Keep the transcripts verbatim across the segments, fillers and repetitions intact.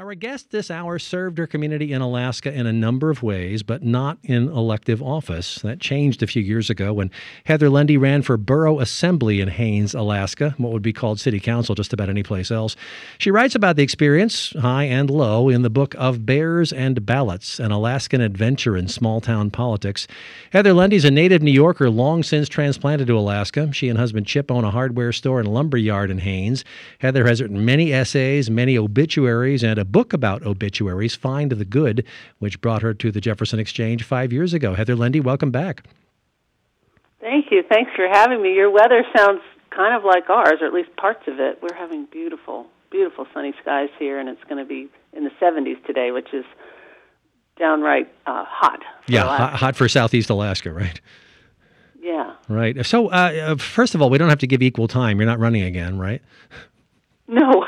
Our guest this hour served her community in Alaska in a number of ways, but not in elective office. That changed a few years ago when Heather Lundy ran for borough assembly in Haines, Alaska, what would be called city council just about any place else. She writes about the experience, high and low, in the book Of Bears and Ballots, an Alaskan adventure in small-town politics. Heather Lundy is a native New Yorker long since transplanted to Alaska. She and husband Chip own a hardware store and lumber yard in Haines. Heather has written many essays, many obituaries, and a book about obituaries, Find the Good, which brought her to the Jefferson Exchange five years ago. Heather Lundy, welcome back. Thank you. Thanks for having me. Your weather sounds kind of like ours, or at least parts of it. We're having beautiful, beautiful sunny skies here, and it's going to be in the seventies today, which is downright uh, hot. Yeah, hot, hot for Southeast Alaska, right? Yeah. Right. So, uh, first of all, we don't have to give equal time. You're not running again, right? No.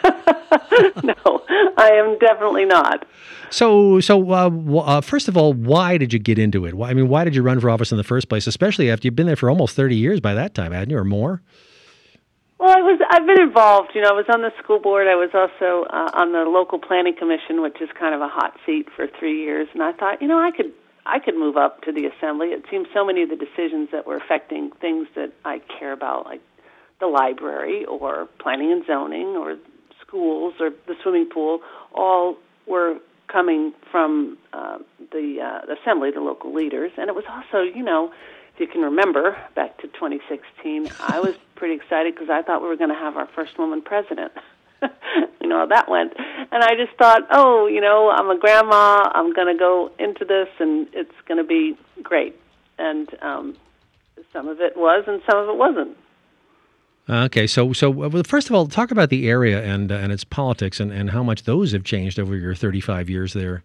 No, I am definitely not. So, so uh, uh, first of all, why did you get into it? Why, I mean, why did you run for office in the first place, especially after you've been there for almost thirty years by that time, hadn't you, or more? Well, I was, I've been involved. You know, I was on the school board. I was also uh, on the local planning commission, which is kind of a hot seat, for three years. And I thought, you know, I could I could move up to the assembly. It seemed so many of the decisions that were affecting things that I care about, like the library or planning and zoning or schools or the swimming pool, all were coming from uh, the, uh, the assembly, the local leaders. And it was also, you know, if you can remember, back to twenty sixteen, I was pretty excited because I thought we were going to have our first woman president. You know how that went. And I just thought, oh, you know, I'm a grandma, I'm going to go into this, and it's going to be great. And um, some of it was, and some of it wasn't. Okay, so so well, first of all, talk about the area and uh, and its politics and, and how much those have changed over your thirty-five years there.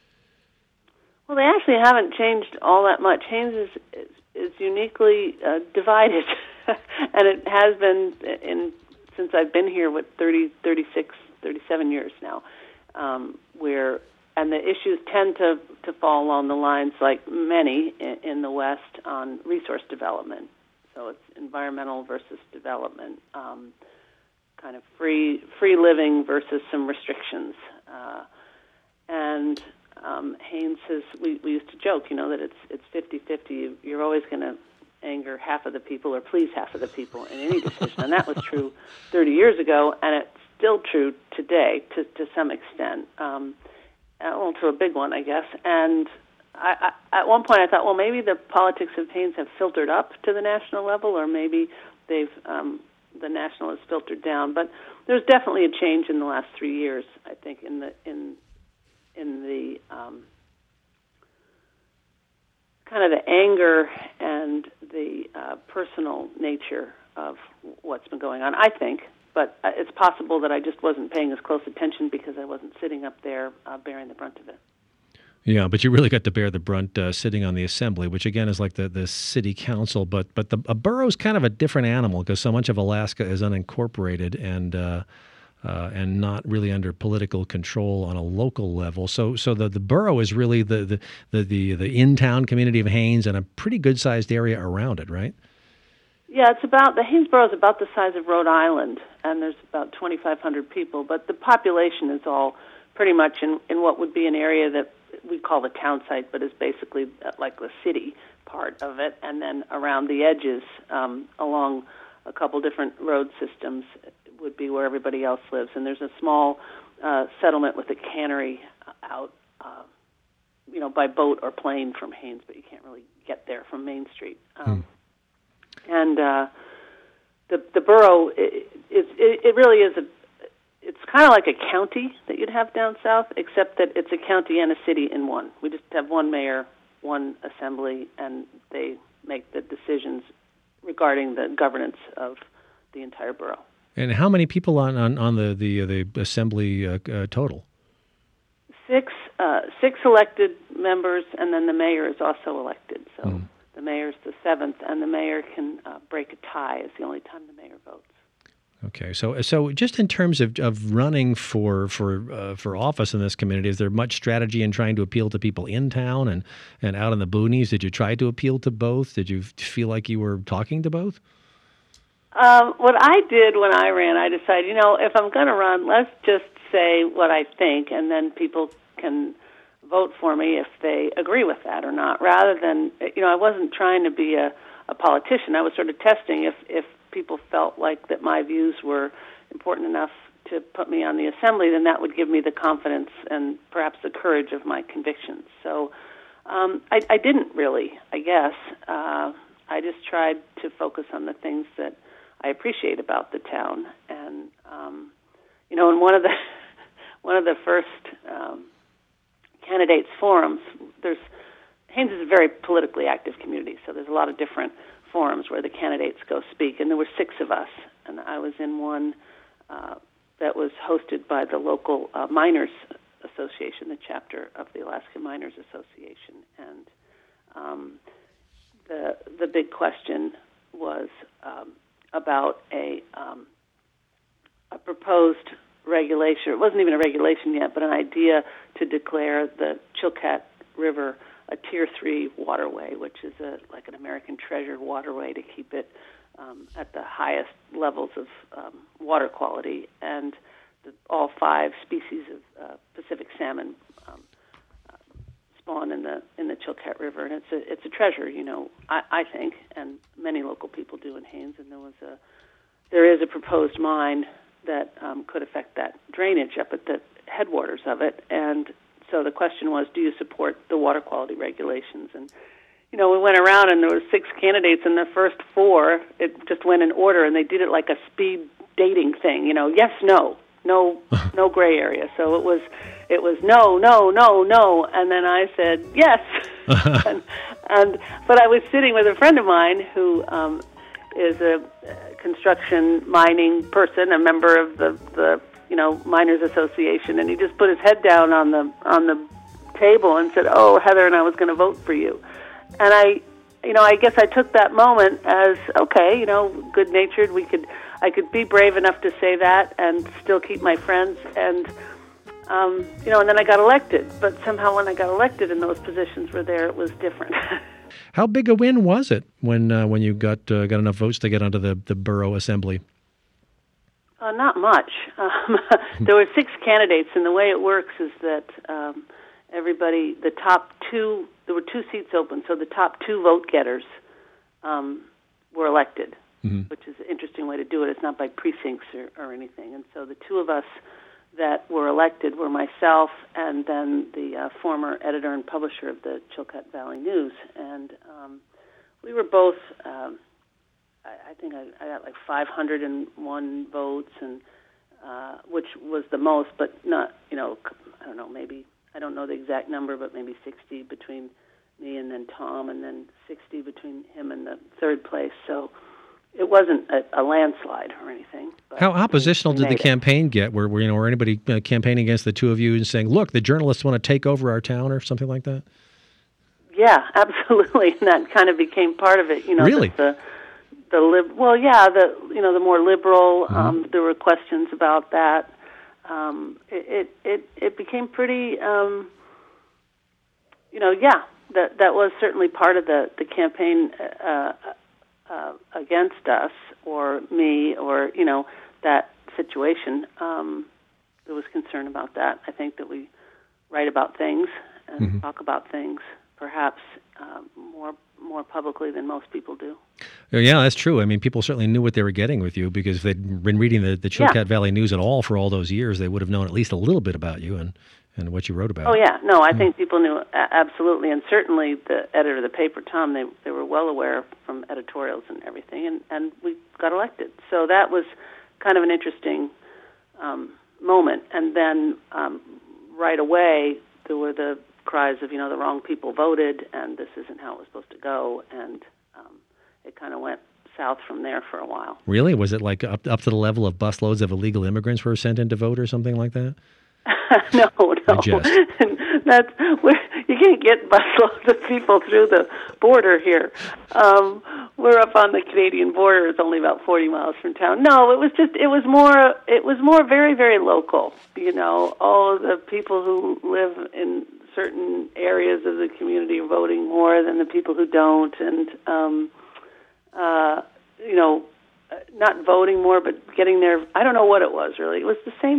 Well, they actually haven't changed all that much. Haines is is, is uniquely uh, divided, and it has been in since I've been here, what, thirty, thirty-six, thirty-seven years now, um, where and the issues tend to, to fall along the lines, like many in, in the West, on resource development. So it's environmental versus development, um, kind of free free living versus some restrictions. Uh, and um, Haines says, we, we used to joke, you know, that it's it's fifty-fifty. You're always going to anger half of the people or please half of the people in any decision. And that was true thirty years ago, and it's still true today to, to some extent. Um, well, to a big one, I guess. And I, I, at one point, I thought, well, maybe the politics of Haines have filtered up to the national level, or maybe they've um, the national has filtered down. But there's definitely a change in the last three years, I think, in the in in the um, kind of the anger and the uh, personal nature of what's been going on, I think. But it's possible that I just wasn't paying as close attention because I wasn't sitting up there uh, bearing the brunt of it. Yeah, but you really got to bear the brunt uh, sitting on the assembly, which again is like the, the city council. But but the a borough's kind of a different animal because so much of Alaska is unincorporated and uh, uh, and not really under political control on a local level. So so the, the borough is really the the, the, the the in-town community of Haines and a pretty good-sized area around it, right? Yeah, it's about the Haines borough is about the size of Rhode Island, and there's about twenty-five hundred people. But the population is all pretty much in, in what would be an area that we call the town site, but is basically like the city part of it, and then around the edges, um, along a couple different road systems, would be where everybody else lives. And there's a small uh, settlement with a cannery out, uh, you know, by boat or plane from Haines, but you can't really get there from Main Street. Um, hmm. And uh, the the borough, it, it, it really is a It's kind of like a county that you'd have down south, except that it's a county and a city in one. We just have one mayor, one assembly, and they make the decisions regarding the governance of the entire borough. And how many people on, on, on the, the, the assembly uh, uh, total? Six uh, six elected members, and then the mayor is also elected. So mm. the mayor's the seventh, and the mayor can uh, break a tie. It's the only time the mayor votes. Okay, so so just in terms of, of running for for uh, for office in this community, is there much strategy in trying to appeal to people in town and, and out in the boonies? Did you try to appeal to both? Did you feel like you were talking to both? Um, what I did when I ran, I decided, you know, if I'm going to run, let's just say what I think, and then people can vote for me if they agree with that or not, rather than, you know, I wasn't trying to be a, a politician. I was sort of testing if, if people felt like that my views were important enough to put me on the assembly, then that would give me the confidence and perhaps the courage of my convictions. So um, I, I didn't really, I guess. Uh, I just tried to focus on the things that I appreciate about the town. And, um, you know, in one of the, one of the first um, candidates forums, there's Haines is a very politically active community, so there's a lot of different forums where the candidates go speak, and there were six of us, and I was in one uh, that was hosted by the local uh, Miners Association, the chapter of the Alaska Miners Association, and um, the the big question was um, about a um, a proposed regulation. It wasn't even a regulation yet, but an idea to declare the Chilkat River a Tier three waterway, which is a like an American treasure waterway to keep it um, at the highest levels of um, water quality. And the, all five species of uh, Pacific salmon um, uh, spawn in the in the Chilkat River, and it's a it's a treasure. You know, I, I think, and many local people do in Haines. And there was a there is a proposed mine that um, could affect that drainage up at the headwaters of it. And so the question was, do you support the water quality regulations? And, you know, we went around and there were six candidates, and the first four, it just went in order, and they did it like a speed dating thing, you know, yes, no, no, no gray area. So it was, it was no, no, no, no, and then I said yes. and, and But I was sitting with a friend of mine who um, is a construction mining person, a member of the, the you know, Miners Association, and he just put his head down on the on the table and said, "Oh, Heather and I was going to vote for you." And I, you know, I guess I took that moment as, okay, you know, good-natured. We could, I could be brave enough to say that and still keep my friends, and um, you know, and then I got elected. But somehow, when I got elected and those positions were there, it was different. How big a win was it when uh, when you got uh, got enough votes to get onto the the borough assembly? Uh, not much. Um, there were six candidates, and the way it works is that um, everybody, the top two, there were two seats open, so the top two vote getters um, were elected, mm-hmm. which is an interesting way to do it. It's not by precincts or, or anything. And so the two of us that were elected were myself and then the uh, former editor and publisher of the Chilkat Valley News. And um, we were both... Um, I think I, I got like five hundred one votes, and uh, which was the most, but not, you know, I don't know, maybe, I don't know the exact number, but maybe sixty between me and then Tom, and then sixty between him and the third place. So it wasn't a, a landslide or anything. How oppositional did the it. campaign get? Were, were, you know, were anybody uh, campaigning against the two of you and saying, look, the journalists want to take over our town or something like that? Yeah, absolutely. And that kind of became part of it. You know, really? The, The lib- well, yeah, the you know the more liberal. Mm-hmm. Um, there were questions about that. Um, it, it it it became pretty. Um, you know, yeah, that that was certainly part of the the campaign uh, uh, against us or me or you know that situation. Um, there was concern about that. I think that we write about things and mm-hmm. talk about things, perhaps uh, more. more publicly than most people do. Yeah, that's true. I mean, people certainly knew what they were getting with you because if they'd been reading the, the Chilkat yeah. Valley News at all for all those years, they would have known at least a little bit about you and, and what you wrote about. Oh, yeah. No, I mm. think people knew absolutely. And certainly the editor of the paper, Tom, they they were well aware from editorials and everything, and, and we got elected. So that was kind of an interesting um, moment. And then um, right away, there were the cries of, you know, the wrong people voted, and this isn't how it was supposed to go, and um, it kind of went south from there for a while. Really? Was it like up up to the level of busloads of illegal immigrants were sent in to vote or something like that? no, no. That's you can't get busloads of people through the border here. Um, we're up on the Canadian border. It's only about forty miles from town. No, it was just it was more it was more very very local. You know, all the people who live in certain areas of the community are voting more than the people who don't, and um, uh, you know, not voting more, but getting there. I don't know what it was really. It was the same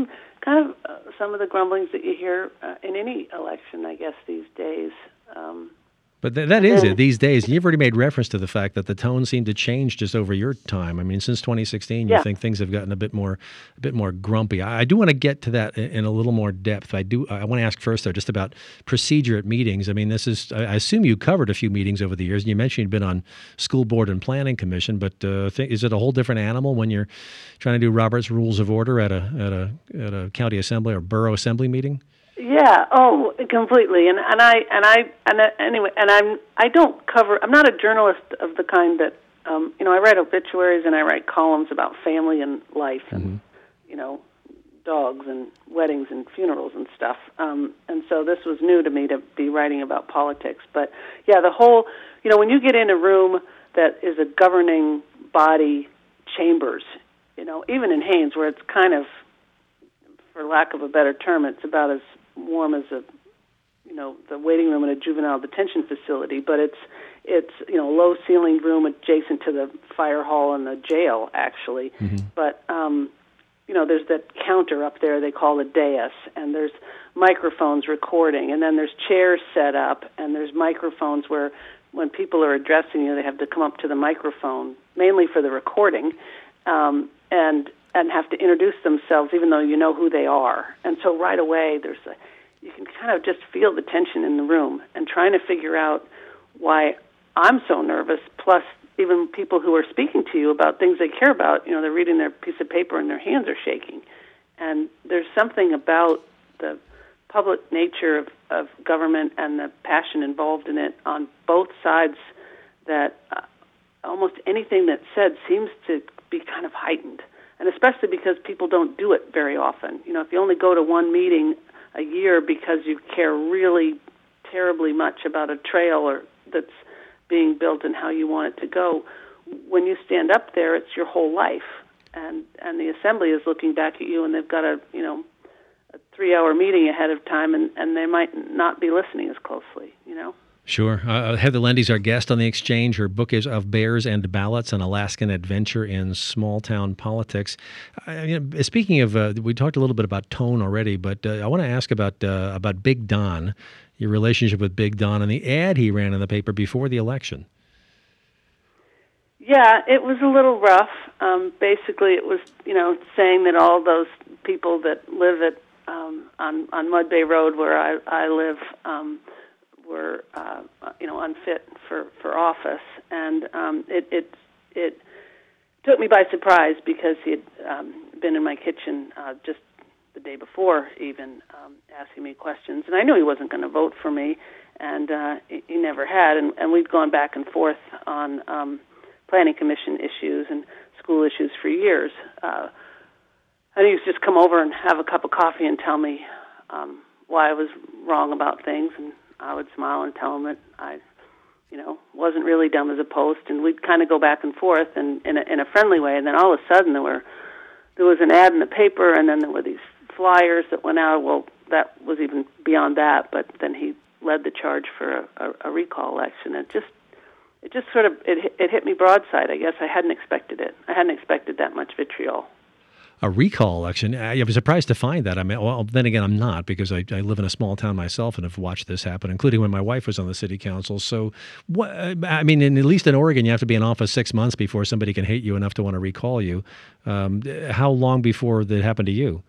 kind of uh, some of the grumblings that you hear uh, in any election, I guess, these days. Um, But th- that is it these days. You've already made reference to the fact that the tone seemed to change just over your time. I mean, since twenty sixteen, you yeah. think things have gotten a bit more, a bit more grumpy. I, I do want to get to that in, in a little more depth. I do. I want to ask first, though, just about procedure at meetings. I mean, this is. I, I assume you covered a few meetings over the years, and you mentioned you'd been on school board and planning commission. But uh, th- is it a whole different animal when you're trying to do Robert's Rules of Order at a at a at a county assembly or borough assembly meeting? Yeah. Oh, completely. And and I and I and I, anyway, and I'm I don't cover. I'm not a journalist of the kind that um, you know. I write obituaries and I write columns about family and life and mm-hmm. you know, dogs and weddings and funerals and stuff. Um, and so this was new to me to be writing about politics. But yeah, the whole you know when you get in a room that is a governing body, chambers, you know, even in Haines where it's kind of, for lack of a better term, it's about as warm as a, you know, the waiting room in a juvenile detention facility, but it's it's you know low ceilinged room adjacent to the fire hall and the jail actually. Mm-hmm. But um, you know, there's that counter up there they call a dais, and there's microphones recording, and then there's chairs set up, and there's microphones where when people are addressing you, they have to come up to the microphone mainly for the recording, um, and and have to introduce themselves even though you know who they are. And so right away there's a, you can kind of just feel the tension in the room and trying to figure out why I'm so nervous, plus even people who are speaking to you about things they care about, you know, they're reading their piece of paper and their hands are shaking. And there's something about the public nature of, of government and the passion involved in it on both sides that uh, almost anything that's said seems to be kind of heightened. And especially because people don't do it very often. You know, if you only go to one meeting a year because you care really terribly much about a trail or that's being built and how you want it to go, when you stand up there, it's your whole life. And and the assembly is looking back at you, and they've got a, you know, a three-hour meeting ahead of time, and, and they might not be listening as closely, you know? Sure. Uh, Heather Lendy's our guest on The Exchange. Her book is Of Bears and Ballots, An Alaskan Adventure in Small-Town Politics. Uh, you know, speaking of, uh, we talked a little bit about tone already, but uh, I want to ask about uh, about Big Don, your relationship with Big Don, and the ad he ran in the paper before the election. Yeah, it was a little rough. Um, basically, it was, you know, saying that all those people that live at um, on, on Mud Bay Road where I, I live um, were, uh, you know, unfit for, for office. And um, it, it it took me by surprise because he had um, been in my kitchen uh, just the day before even um, asking me questions. And I knew he wasn't going to vote for me, and uh, he, he never had. And, and we'd gone back and forth on um, planning commission issues and school issues for years. Uh, and he used to just come over and have a cup of coffee and tell me um, why I was wrong about things, and I would smile and tell him that I, you know, wasn't really dumb as a post, and we'd kind of go back and forth and in a, in a friendly way. And then all of a sudden there were there was an ad in the paper, and then there were these flyers that went out. Well, that was even beyond that, but then he led the charge for a, a, a recall election. It just it just sort of it it hit me broadside. I guess I hadn't expected it. I hadn't expected that much vitriol. A recall election. I was surprised to find that. I mean, well, then again, I'm not, because I, I live in a small town myself and have watched this happen, including when my wife was on the city council. So, what, I mean, in, at least in Oregon, you have to be in office six months before somebody can hate you enough to want to recall you. Um, how long before that happened to you?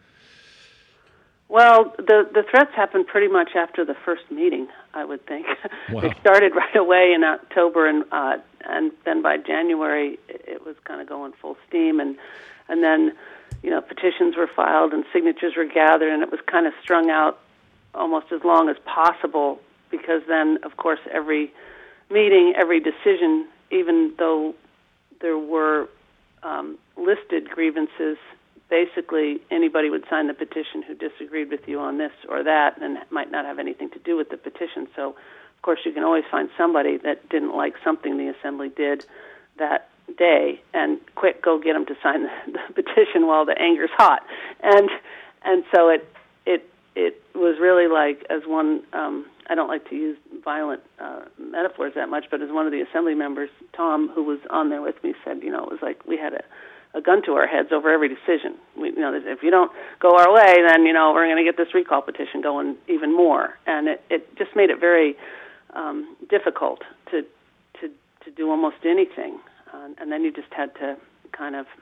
Well, the the threats happened pretty much after the first meeting, I would think. Wow. They started right away in October, and uh, and then by January, it was kind of going full steam, and and then, you know, petitions were filed and signatures were gathered, and it was kind of strung out almost as long as possible, because then, of course, every meeting, every decision, even though there were um, listed grievances, basically anybody would sign the petition who disagreed with you on this or that and might not have anything to do with the petition. So, of course, you can always find somebody that didn't like something the Assembly did that day, and quick, go get them to sign the, the petition while the anger's hot. And and so it it it was really like, as one, um, I don't like to use violent uh, metaphors that much, but as one of the Assembly members, Tom, who was on there with me, said, you know, it was like we had a a gun to our heads over every decision. We, you know, if you don't go our way, then, you know, we're going to get this recall petition going even more. And it, it just made it very um, difficult to, to, to do almost anything. Uh, and then you just had to kind of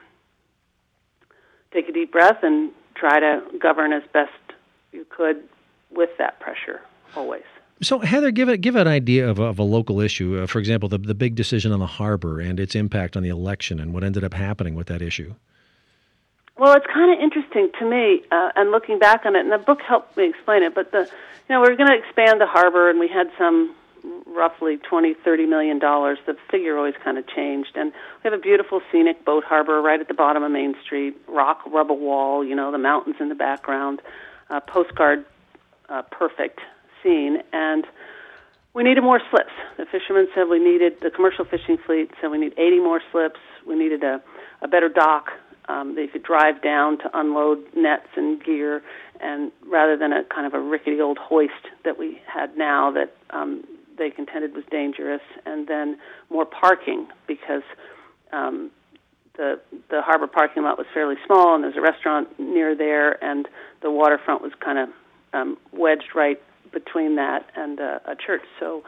take a deep breath and try to govern as best you could with that pressure always. So, Heather, give it give an idea of, of a local issue. Uh, for example, the the big decision on the harbor and its impact on the election and what ended up happening with that issue. Well, it's kind of interesting to me, uh, and looking back on it, and the book helped me explain it. But the, you know, we were going to expand the harbor, and we had some roughly twenty, thirty million dollars. The figure always kind of changed, and we have a beautiful scenic boat harbor right at the bottom of Main Street, rock rubble wall, you know, the mountains in the background, uh, postcard uh, perfect scene, and we needed more slips. The fishermen said we needed, the commercial fishing fleet said we need eighty more slips. We needed a, a better dock. Um, they could drive down to unload nets and gear, and rather than a kind of a rickety old hoist that we had now that um, they contended was dangerous, and then more parking because um, the the harbor parking lot was fairly small, and there's a restaurant near there, and the waterfront was kind of um, wedged right between that and uh, a church. So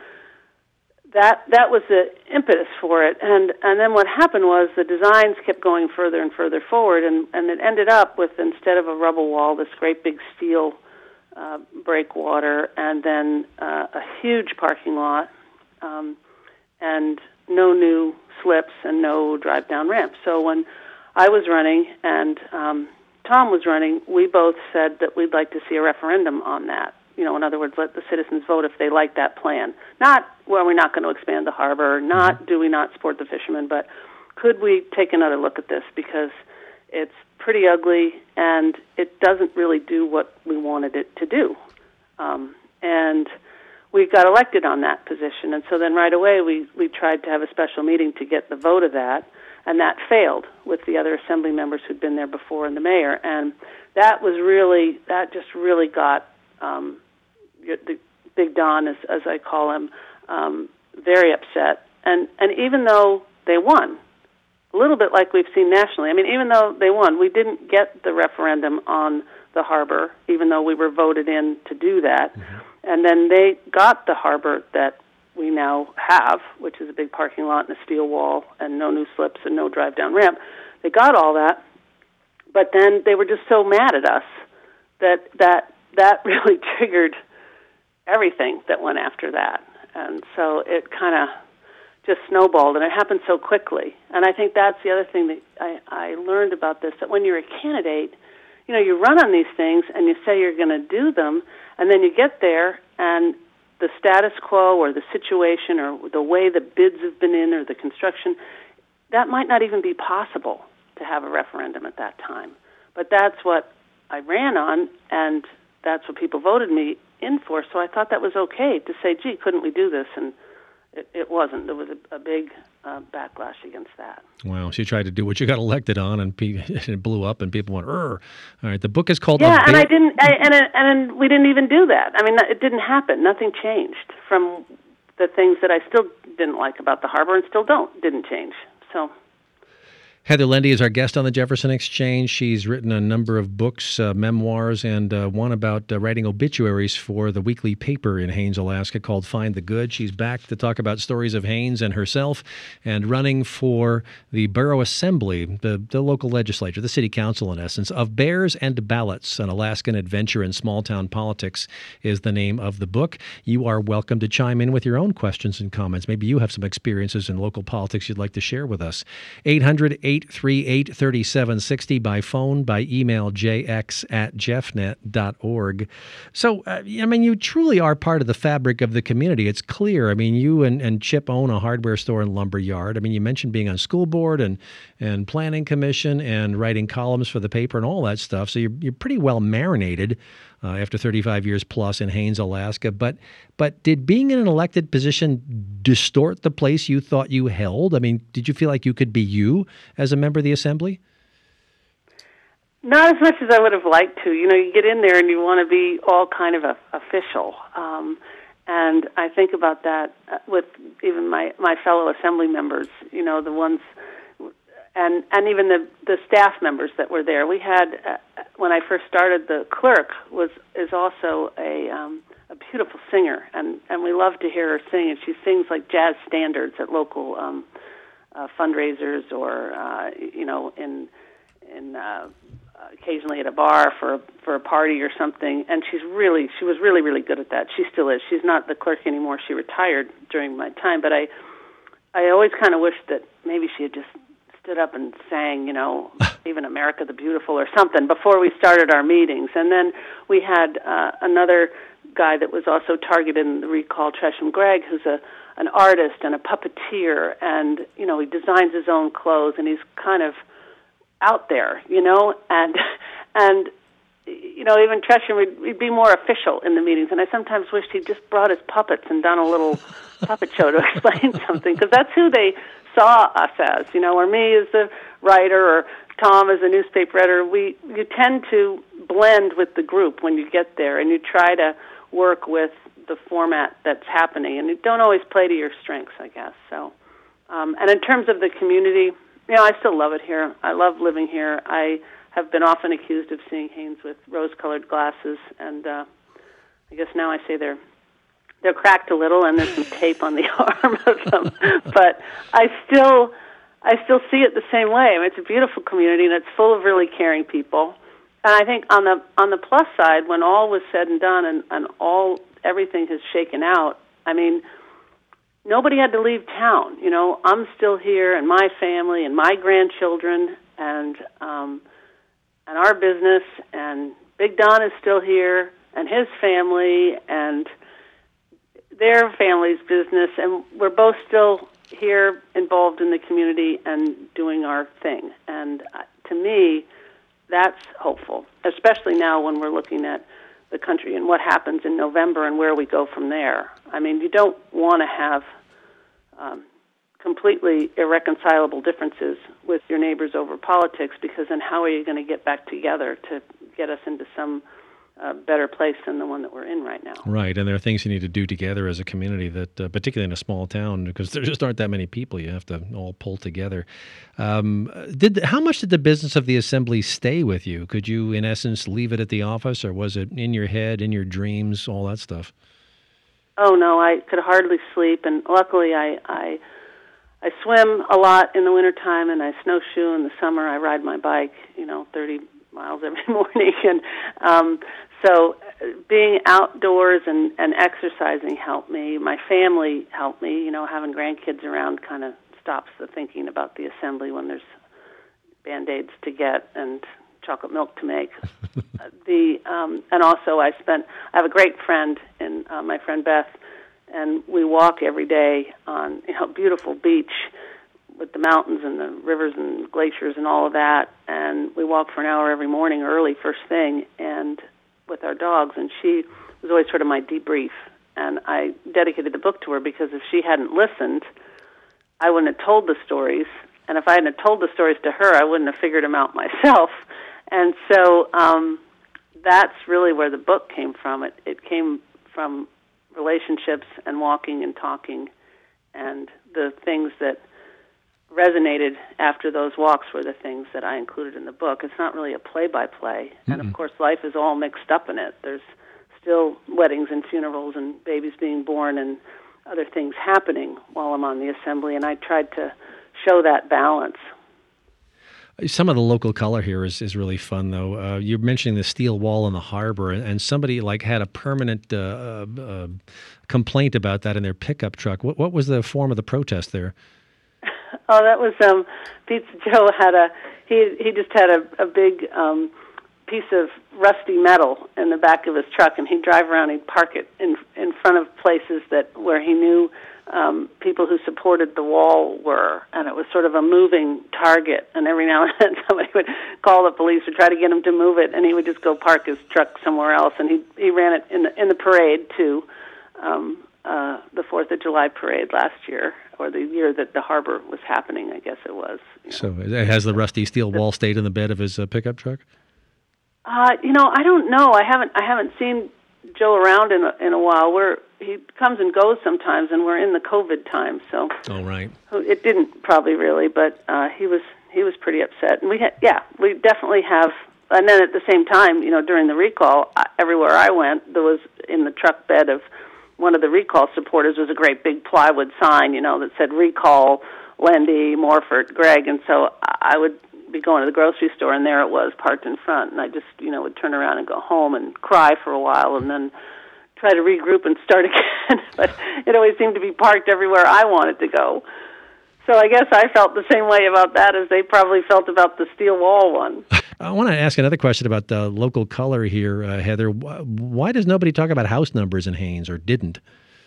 that that was the impetus for it. And and then what happened was the designs kept going further and further forward, and, and it ended up with, instead of a rubble wall, this great big steel uh, breakwater, and then uh, a huge parking lot, um, and no new slips and no drive-down ramps. So when I was running and um, Tom was running, we both said that we'd like to see a referendum on that. You know, in other words, let the citizens vote if they like that plan. Not, well, we're not going to expand the harbor, not do we not support the fishermen, but could we take another look at this, because it's pretty ugly and it doesn't really do what we wanted it to do. Um, and we got elected on that position, and so then right away we, we tried to have a special meeting to get the vote of that, and that failed with the other assembly members who'd been there before and the mayor. And that was really, that just really got um, the Big Don, as, as I call him, um, very upset. And and even though they won, a little bit like we've seen nationally, I mean, even though they won, we didn't get the referendum on the harbor, even though we were voted in to do that. Mm-hmm. And then they got the harbor that we now have, which is a big parking lot and a steel wall and no new slips and no drive-down ramp. They got all that, but then they were just so mad at us that that that really triggered everything that went after that. And so it kind of just snowballed, and it happened so quickly. And I think that's the other thing that I, I learned about this, that when you're a candidate, you know, you run on these things and you say you're going to do them, and then you get there and the status quo or the situation or the way the bids have been in or the construction, that might not even be possible to have a referendum at that time. But that's what I ran on, and that's what people voted me in for. So I thought that was okay to say, gee, couldn't we do this? And it, it wasn't. There was a, a big uh, backlash against that. Wow. So you tried to do what you got elected on, and pe- it blew up, and people went, "Urgh." All right. The book is called... Yeah, and I didn't, I, and, it, and we didn't even do that. I mean, it didn't happen. Nothing changed from the things that I still didn't like about the harbor and still don't, didn't change. So... Heather Lendy is our guest on the Jefferson Exchange. She's written a number of books, uh, memoirs, and uh, one about uh, writing obituaries for the weekly paper in Haines, Alaska called Find the Good. She's back to talk about stories of Haines and herself and running for the Borough Assembly, the, the local legislature, the city council in essence, of Bears and Ballots, an Alaskan adventure in small-town politics is the name of the book. You are welcome to chime in with your own questions and comments. Maybe you have some experiences in local politics you'd like to share with us. eight hundred, eight three eight, three seven six zero by phone, by email, j x at jeffnet dot org. So, uh, I mean, you truly are part of the fabric of the community. It's clear. I mean, you and, and Chip own a hardware store and lumber yard. I mean, you mentioned being on school board and, and planning commission and writing columns for the paper and all that stuff. So you're, you're pretty well marinated uh, after thirty-five years plus in Haines, Alaska. But but did being in an elected position distort the place you thought you held? I mean, did you feel like you could be you as a member of the assembly? Not as much as I would have liked to. You know, you get in there and you want to be all kind of a, official. Um, and I think about that with even my, my fellow assembly members, you know, the ones, and and even the the staff members that were there. We had uh, when I first started, the clerk was is also a um, a beautiful singer, and and we love to hear her sing. And she sings like jazz standards at local um, uh, fundraisers, or uh, you know, in in uh, occasionally at a bar for a, for a party or something. And she's really she was really really good at that. She still is. She's not the clerk anymore. She retired during my time, but I I always kind of wished that maybe she had just stood up and sang, you know, even America the Beautiful or something before we started our meetings. And then we had uh, another guy that was also targeted in the recall, Tresham Gregg, who's a an artist and a puppeteer, and, you know, he designs his own clothes, and he's kind of out there, you know, and, and you know, even Tresham would we'd be more official in the meetings, and I sometimes wished he'd just brought his puppets and done a little puppet show to explain something, because that's who they saw us as, you know, or me as the writer, or Tom as a newspaper editor. We you tend to blend with the group when you get there, and you try to work with the format that's happening, and you don't always play to your strengths, I guess. So, um, and in terms of the community, you know, I still love it here. I love living here. I have been often accused of seeing Haines with rose-colored glasses, and uh, I guess now I say they're They're cracked a little, and there's some tape on the arm of them. But I still, I still see it the same way. I mean, it's a beautiful community, and it's full of really caring people. And I think on the on the plus side, when all was said and done, and, and all everything has shaken out, I mean, nobody had to leave town. You know, I'm still here, and my family, and my grandchildren, and um, and our business, and Big Don is still here, and his family, and their family's business, and we're both still here involved in the community and doing our thing. And uh, to me, that's hopeful, especially now when we're looking at the country and what happens in November and where we go from there. I mean, you don't want to have um, completely irreconcilable differences with your neighbors over politics, because then how are you going to get back together to get us into some a better place than the one that we're in right now. Right, and there are things you need to do together as a community that, uh, particularly in a small town, because there just aren't that many people. You have to all pull together. Um, did how much did the business of the Assembly stay with you? Could you, in essence, leave it at the office, or was it in your head, in your dreams, all that stuff? Oh no, I could hardly sleep, and luckily I I, I swim a lot in the wintertime, and I snowshoe in the summer. I ride my bike, you know, thirty miles every morning, and um, so being outdoors and, and exercising helped me. My family helped me. You know, having grandkids around kind of stops the thinking about the Assembly when there's Band-Aids to get and chocolate milk to make. the um, and also I spent. I have a great friend in uh, my friend Beth, and we walk every day on, you know, beautiful beach with the mountains and the rivers and glaciers and all of that, and we walk for an hour every morning early, first thing, and with our dogs, and she was always sort of my debrief, and I dedicated the book to her, because if she hadn't listened, I wouldn't have told the stories, and if I hadn't have told the stories to her, I wouldn't have figured them out myself, and so um, that's really where the book came from. It, it came from relationships and walking and talking, and the things that resonated after those walks were the things that I included in the book. It's not really a play-by-play. Mm-mm. And, of course, life is all mixed up in it. There's still weddings and funerals and babies being born and other things happening while I'm on the Assembly, and I tried to show that balance. Some of the local color here is, is really fun, though. Uh, you're mentioning the steel wall in the harbor, and, and somebody like had a permanent uh, uh, complaint about that in their pickup truck. What, what was the form of the protest there? Oh, that was um, Pizza Joe had a he he just had a, a big um, piece of rusty metal in the back of his truck, and he'd drive around. He'd park it in in front of places that where he knew um, people who supported the wall were, and it was sort of a moving target. And every now and then somebody would call the police or try to get him to move it, and he would just go park his truck somewhere else. And he he ran it in the in the parade too. Um, uh, the Fourth of July parade last year, or the year that the harbor was happening, I guess it was. You know. So has the rusty steel wall stayed in the bed of his uh, pickup truck? Uh, you know, I don't know. I haven't I haven't seen Joe around in a, in a while. We're he comes and goes sometimes, and we're in the COVID time, so oh right, it didn't probably really, but uh, he was he was pretty upset. And we had, yeah, we definitely have. And then at the same time, you know, during the recall, uh, everywhere I went, there was in the truck bed of one of the recall supporters was a great big plywood sign, you know, that said recall Lendy, Morford, Greg. And so I would be going to the grocery store, and there it was parked in front. And I just, you know, would turn around and go home and cry for a while and then try to regroup and start again. But it always seemed to be parked everywhere I wanted to go. So I guess I felt the same way about that as they probably felt about the steel wall one. I want to ask another question about the local color here, uh, Heather. Why does nobody talk about house numbers in Haines, or didn't?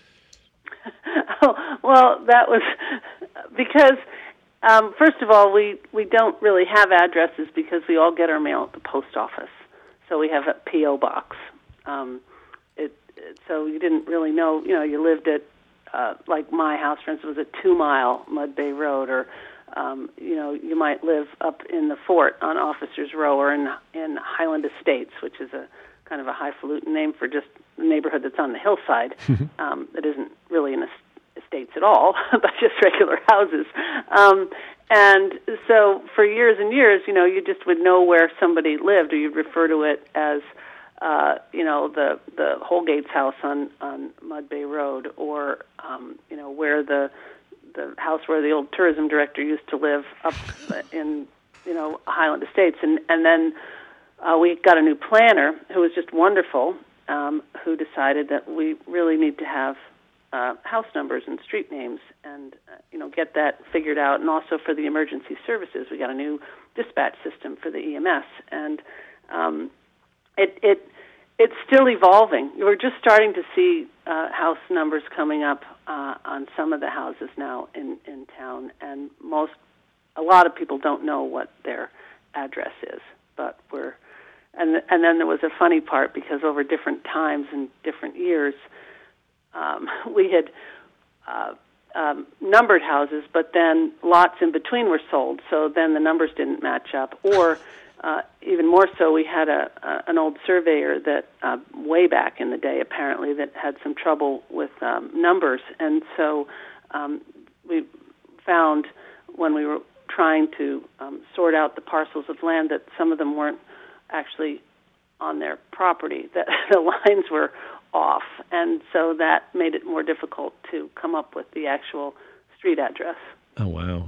Oh, well, that was because, um, first of all, we, we don't really have addresses because we all get our mail at the post office. So we have a P O box. Um, it, it, so you didn't really know, you know, you lived at, uh, like my house, for instance, was a two-mile Mud Bay Road, or Um, you know, you might live up in the fort on Officers Row, or in in Highland Estates, which is a kind of a highfalutin name for just a neighborhood that's on the hillside um, that isn't really an estates at all, but just regular houses. Um, and so for years and years, you know, you just would know where somebody lived, or you'd refer to it as, uh, you know, the the Holgate's house on on Mud Bay Road, or um, you know, where the the house where the old tourism director used to live up in, you know, Highland Estates. And, and then uh, we got a new planner who was just wonderful, um, who decided that we really need to have uh, house numbers and street names and, uh, you know, get that figured out. And also for the emergency services, we got a new dispatch system for the E M S. And um, it, it it's still evolving. We're just starting to see uh, house numbers coming up uh, on some of the houses now in, in town, and most, a lot of people don't know what their address is. But we're, and and then there was a funny part, because over different times and different years, um, we had uh, um, numbered houses, but then lots in between were sold, so then the numbers didn't match up, or Uh, even more so, we had a, a an old surveyor that uh, way back in the day, apparently, that had some trouble with um, numbers, and so um, we found when we were trying to um, sort out the parcels of land that some of them weren't actually on their property, that the lines were off, and so that made it more difficult to come up with the actual street address. Oh, wow.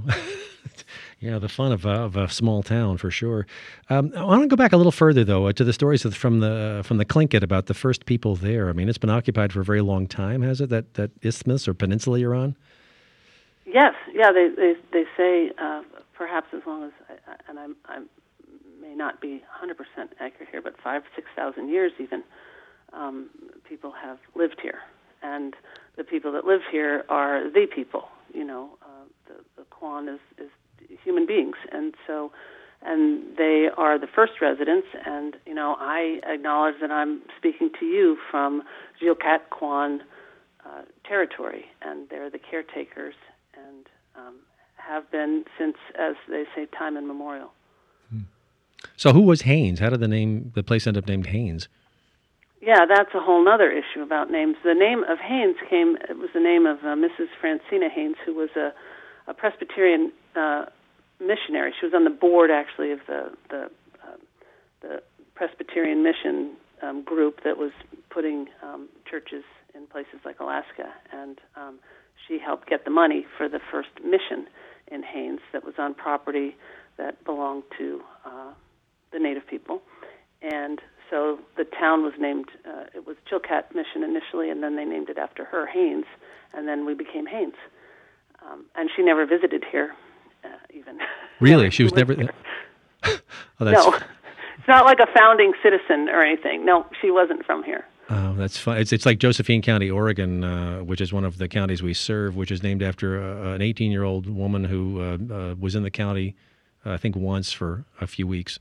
Yeah, the fun of a, of a small town, for sure. Um, I want to go back a little further, though, uh, to the stories of, from the from the Tlingit about the first people there. I mean, it's been occupied for a very long time, has it, that, that isthmus or peninsula you're on? Yes, yeah, they they, they say uh, perhaps as long as, and I'm, I may not be one hundred percent accurate here, but five, six thousand years even, um, people have lived here. And the people that live here are the people, you know, uh, the, the Kwan is, is human beings, and so, and they are the first residents, and, you know, I acknowledge that I'm speaking to you from Chilkat Kwan uh, territory, and they're the caretakers, and um, have been since, as they say, time immemorial. Hmm. So who was Haines? How did the name, the place end up named Haines? Yeah, that's a whole other issue about names. The name of Haines came, it was the name of uh, Missus Francina Haines, who was a, a Presbyterian uh, missionary. She was on the board, actually, of the the, uh, the Presbyterian mission um, group that was putting um, churches in places like Alaska, and um, she helped get the money for the first mission in Haines that was on property that belonged to uh, the Native people. And so the town was named, uh, it was Chilkat Mission initially, and then they named it after her, Haines, and then we became Haines. Um, and she never visited here, uh, even. Really? She was never... oh, that's... No. It's not like a founding citizen or anything. No, she wasn't from here. Oh, that's fun. It's it's like Josephine County, Oregon, uh, which is one of the counties we serve, which is named after uh, an eighteen-year-old woman who uh, uh, was in the county, uh, I think, once for a few weeks.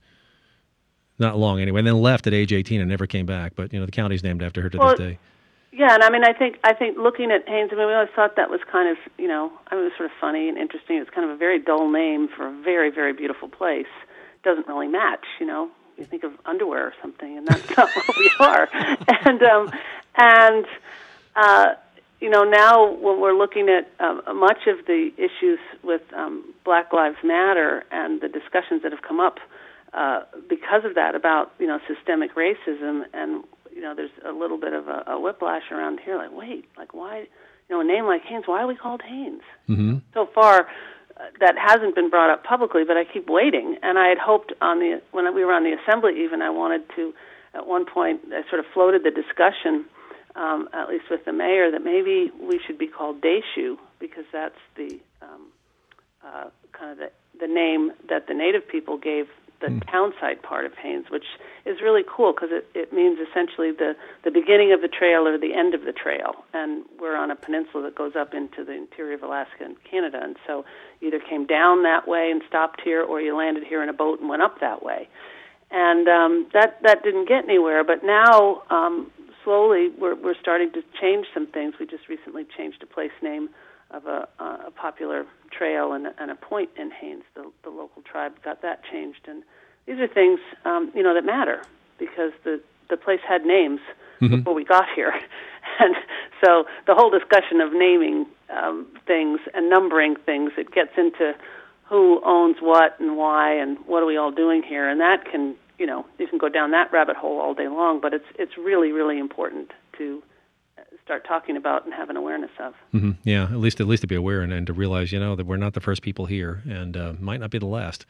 Not long, anyway, and then left at age eighteen and never came back. But, you know, the county's named after her to well, this day. Yeah, and I mean, I think I think looking at Haines, I mean, we always thought that was kind of, you know, I mean, it was sort of funny and interesting. It was kind of a very dull name for a very, very beautiful place. It doesn't really match, you know. You think of underwear or something, and that's not what we are. And um, and uh, you know, now when we're looking at um, much of the issues with um, Black Lives Matter and the discussions that have come up uh, because of that about, you know, systemic racism, and, you know, there's a little bit of a, a whiplash around here, like, wait, like, why, you know, a name like Haines, why are we called Haines? Mm-hmm. So far, uh, that hasn't been brought up publicly, but I keep waiting, and I had hoped on the, when we were on the Assembly even, I wanted to, at one point, I sort of floated the discussion, Um, at least with the mayor, that maybe we should be called Deschutes, because that's the um, uh, kind of the, the name that the Native people gave the mm. townside part of Haines, which is really cool because it, it means essentially the, the beginning of the trail or the end of the trail. And we're on a peninsula that goes up into the interior of Alaska and Canada, and so you either came down that way and stopped here, or you landed here in a boat and went up that way. And um, that, that didn't get anywhere, but now um, slowly we're, we're starting to change some things. We just recently changed a place name of a, uh, a popular trail and, and a point in Haines. The, the local tribe got that changed. And these are things, um, you know, that matter because the, the place had names mm-hmm. before we got here. And so the whole discussion of naming um, things and numbering things, it gets into who owns what and why and what are we all doing here. And that can, you know, you can go down that rabbit hole all day long, but it's it's really, really important to start talking about and have an awareness of. Mm-hmm. Yeah, at least at least to be aware and, and to realize, you know, that we're not the first people here and uh, might not be the last.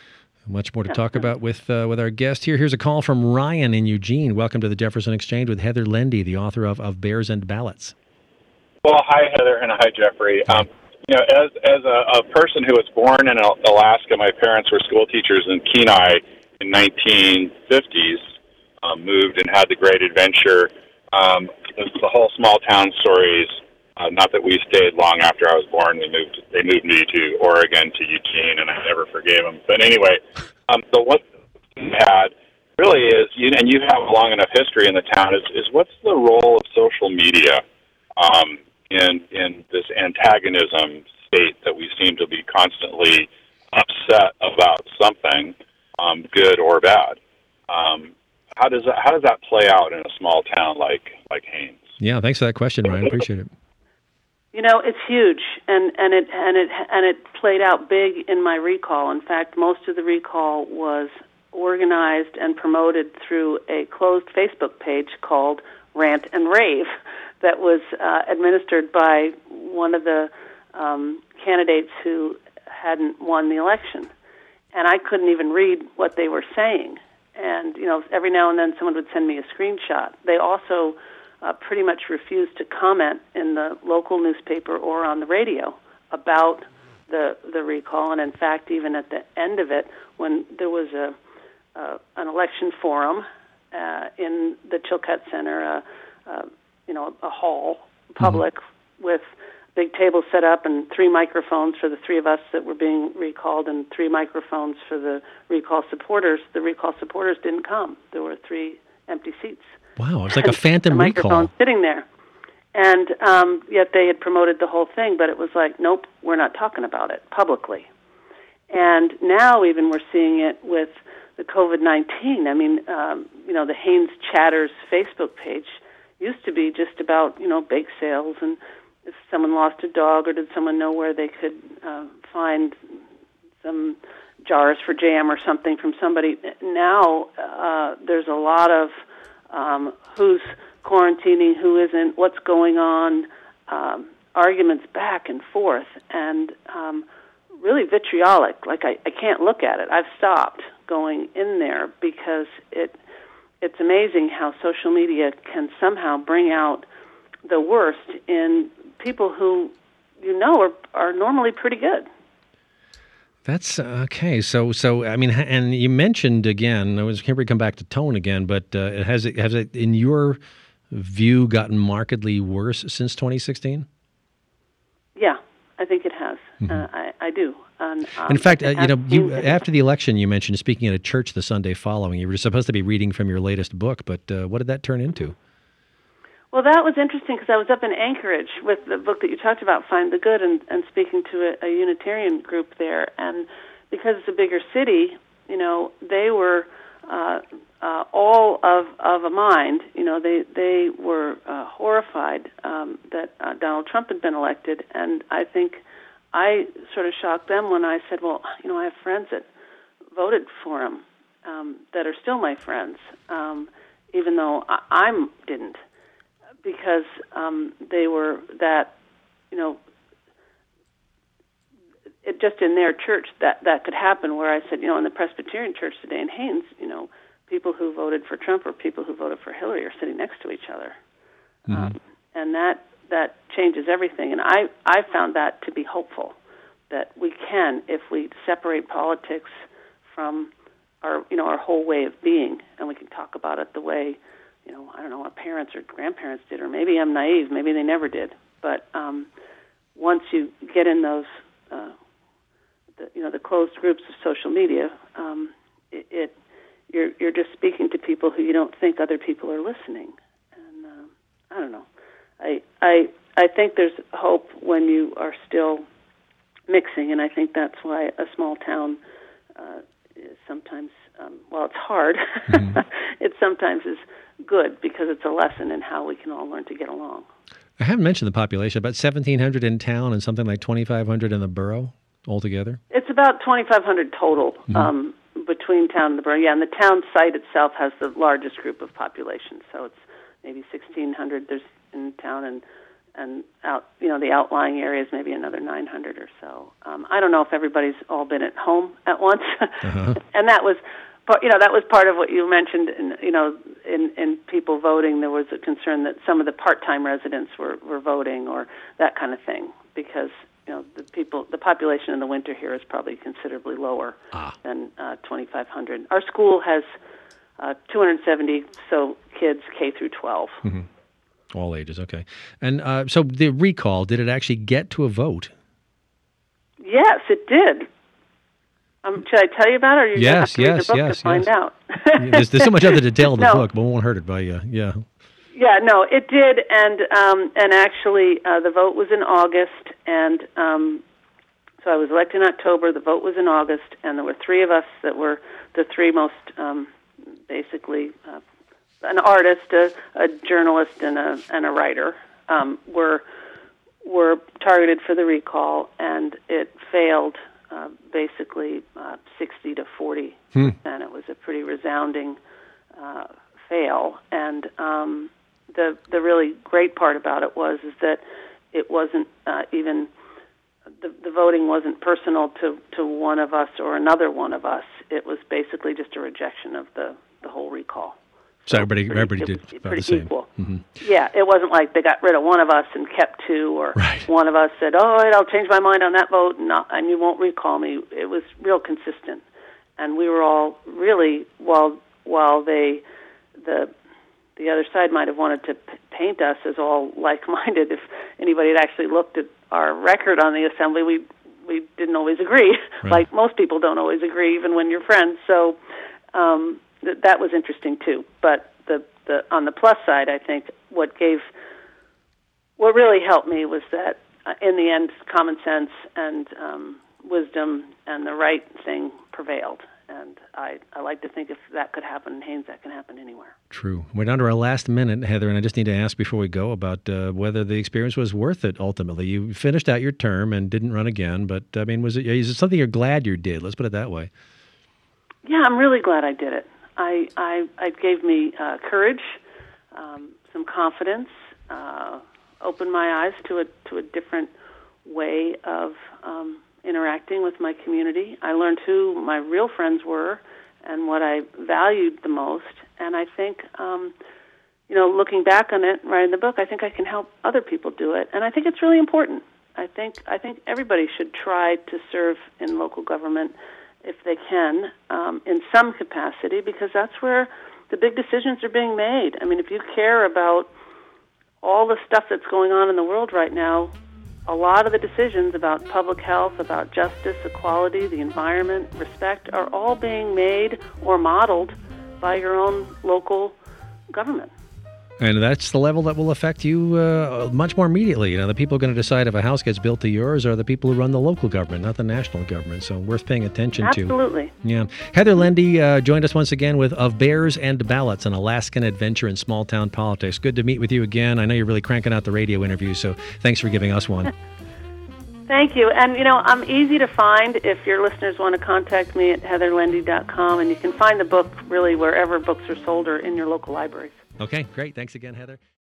Much more to yeah, talk yeah. about with uh, with our guest here. Here's a call from Ryan in Eugene. Welcome to the Jefferson Exchange with Heather Lendy, the author of, of Bears and Ballots. Well, hi, Heather, and hi, Jeffrey. Um, you know, as as a, a person who was born in Alaska, my parents were school teachers in Kenai in nineteen fifties, um, moved and had the great adventure. Um, the, the whole small town stories, uh, not that we stayed long after I was born. We moved, they moved me to Oregon, to Eugene, and I never forgave them. But anyway, um, so what we had really is, you, and you have a long enough history in the town, is, is what's the role of social media um, in, in this antagonism state that we seem to be constantly upset about something, um, good or bad. Um, how does that how does that play out in a small town like like Haines? Yeah, thanks for that question, Ryan. Appreciate it. You know, it's huge, and and it and it and it played out big in my recall. In fact, most of the recall was organized and promoted through a closed Facebook page called Rant and Rave, that was uh, administered by one of the um, candidates who hadn't won the election. And I couldn't even read what they were saying. And, you know, every now and then someone would send me a screenshot. They also uh, pretty much refused to comment in the local newspaper or on the radio about the the recall. And, in fact, even at the end of it, when there was a uh, an election forum uh, in the Chilkat Center, uh, uh, you know, a hall, public, mm-hmm. with big table set up and three microphones for the three of us that were being recalled and three microphones for the recall supporters. The recall supporters didn't come. There were three empty seats. Wow, it's like a phantom the recall. Microphone sitting there. And um, yet they had promoted the whole thing, but it was like, nope, we're not talking about it publicly. And now even we're seeing it with the COVID nineteen. I mean, um, you know, the Haines Chatters Facebook page used to be just about, you know, bake sales and if someone lost a dog, or did someone know where they could uh, find some jars for jam or something from somebody. Now uh, there's a lot of um, who's quarantining, who isn't, what's going on, um, arguments back and forth, and um, really vitriolic. Like I, I can't look at it. I've stopped going in there because it it's amazing how social media can somehow bring out the worst in people who, you know, are are normally pretty good. That's okay. So, so I mean, and you mentioned again, I was here we come back to tone again, but uh, it has it has it in your view gotten markedly worse since twenty sixteen? Yeah, I think it has. Mm-hmm. Uh, I, I do. Um, in fact, uh, you know, you after the election, you mentioned speaking at a church the Sunday following. You were supposed to be reading from your latest book, but uh, what did that turn into? Well, that was interesting because I was up in Anchorage with the book that you talked about, Find the Good, and, and speaking to a, a Unitarian group there. And because it's a bigger city, you know, they were uh, uh, all of, of a mind. You know, they, they were uh, horrified um, that uh, Donald Trump had been elected, and I think I sort of shocked them when I said, well, you know, I have friends that voted for him um, that are still my friends, um, even though I I'm didn't, because um, they were that, you know, it just in their church that that could happen, where I said, you know, in the Presbyterian church today in Haines, you know, people who voted for Trump or people who voted for Hillary are sitting next to each other. Mm-hmm. Um, and that that changes everything. And I, I found that to be hopeful, that we can, if we separate politics from our, you know, our whole way of being, and we can talk about it the way, you know, I don't know, our parents or grandparents did, or maybe I'm naive, maybe they never did. But um, once you get in those, uh, the, you know, the closed groups of social media, um, it, it you're you're just speaking to people who you don't think other people are listening. And uh, I don't know. I I I think there's hope when you are still mixing, and I think that's why a small town uh, is sometimes, um, while it's hard, mm-hmm. it sometimes is good because it's a lesson in how we can all learn to get along. I haven't mentioned the population, about seventeen hundred in town and something like twenty-five hundred in the borough altogether? It's about twenty-five hundred total mm-hmm. um, between town and the borough. Yeah, and the town site itself has the largest group of population, so it's maybe sixteen hundred there's in town, and and out, you know, the outlying areas maybe another nine hundred or so. Um, I don't know if everybody's all been at home at once, uh-huh. and that was, you know, that was part of what you mentioned. In, you know, in, in people voting, there was a concern that some of the part-time residents were, were voting or that kind of thing, because you know the people, the population in the winter here is probably considerably lower ah. than uh, twenty-five hundred. Our school has uh, two hundred seventy so kids K through twelve. Mm-hmm. All ages, okay. And uh, so the recall, did it actually get to a vote? Yes, it did. Um, should I tell you about it, or you yes, have to yes, read the book yes, to find yes. out? there's, there's so much other detail in the no. book, but we won't hurt it by you. Yeah. Yeah, no, it did, and um, and actually uh, the vote was in August, and um, so I was elected in October. The vote was in August, and there were three of us that were the three most um, basically. Uh, an artist, a, a journalist, and a and a writer um, were were targeted for the recall, and it failed uh, basically uh, sixty to forty, hmm. and it was a pretty resounding uh, fail. And um, the the really great part about it was is that it wasn't uh, even the the voting wasn't personal to to one of us or another one of us. It was basically just a rejection of the the whole recall. So everybody, pretty, everybody did about pretty the same. Equal. Mm-hmm. Yeah, it wasn't like they got rid of one of us and kept two, or right. one of us said, "Oh, all right, I'll change my mind on that vote, and, not, and you won't recall me." It was real consistent, and we were all really while while they the the other side might have wanted to p- paint us as all like-minded. If anybody had actually looked at our record on the assembly, we we didn't always agree. Right. Like most people don't always agree, even when you're friends. So. Um, That was interesting too, but the, the on the plus side, I think what gave, what really helped me was that uh, in the end, common sense and um, wisdom and the right thing prevailed, and I, I like to think if that could happen in Haines, that can happen anywhere. True. We're down to our last minute, Heather, and I just need to ask before we go about uh, whether the experience was worth it. Ultimately, you finished out your term and didn't run again, but I mean, was it is it something you're glad you did? Let's put it that way. Yeah, I'm really glad I did it. I, I, it gave me uh, courage, um, some confidence, uh, opened my eyes to a to a different way of um, interacting with my community. I learned who my real friends were and what I valued the most. And I think, um, you know, looking back on it, writing the book, I think I can help other people do it. And I think it's really important. I think I think everybody should try to serve in local government if they can, um, in some capacity, because that's where the big decisions are being made. I mean, if you care about all the stuff that's going on in the world right now, a lot of the decisions about public health, about justice, equality, the environment, respect, are all being made or modeled by your own local government. And that's the level that will affect you uh, much more immediately. You know, the people going to decide if a house gets built to yours are the people who run the local government, not the national government. So worth paying attention Absolutely. to. Absolutely. Yeah. Heather Lendy uh, joined us once again with Of Bears and Ballots, an Alaskan adventure in small town politics. Good to meet with you again. I know you're really cranking out the radio interview, so thanks for giving us one. Thank you. And, you know, I'm easy to find if your listeners want to contact me at heather lendy dot com, and you can find the book really wherever books are sold or in your local libraries. Okay, great. Thanks again, Heather.